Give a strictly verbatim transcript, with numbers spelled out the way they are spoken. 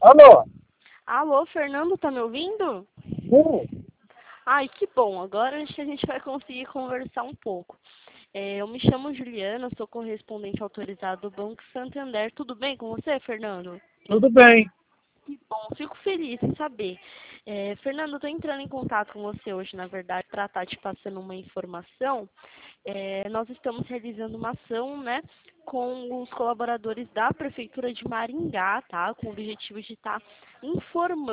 Alô? Alô, Fernando, tá me ouvindo? Sim. Ai, que bom, agora acho que a gente vai conseguir conversar um pouco. É, eu me chamo Juliana, sou correspondente autorizado do Banco Santander. Tudo bem com você, Fernando? Tudo bem. Que bom, fico feliz em saber. É, Fernando, eu estou entrando em contato com você hoje, na verdade, para estar te passando uma informação. É, nós estamos realizando uma ação, né, com os colaboradores da Prefeitura de Maringá, tá? Com o objetivo de estar informando